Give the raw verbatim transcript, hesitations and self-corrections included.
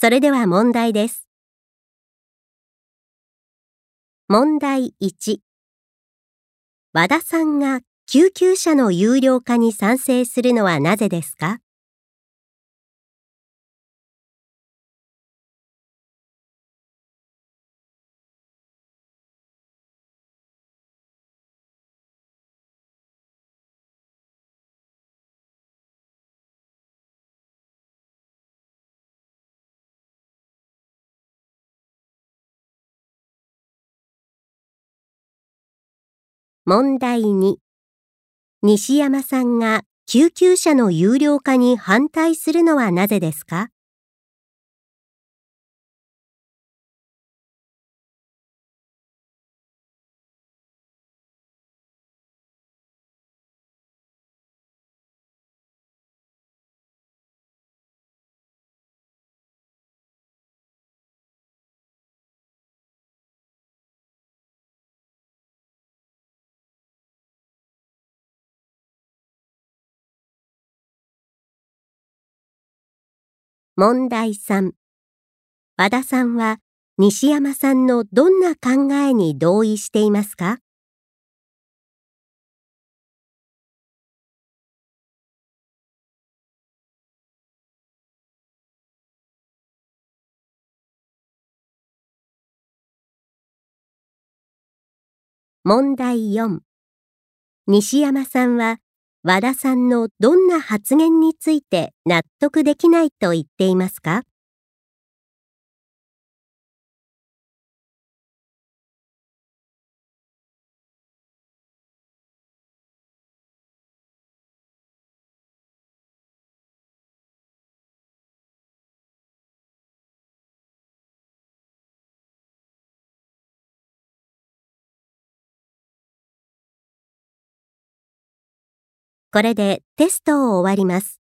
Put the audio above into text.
それでは問題です。問題いち。和田さんが救急車の有料化に賛成するのはなぜですか？問題に。西山さんが救急車の有料化に反対するのはなぜですか？問題さん。和田さんは西山さんのどんな考えに同意していますか？問題よん。西山さんは和田さんのどんな発言について納得できないと言っていますか？これでテストを終わります。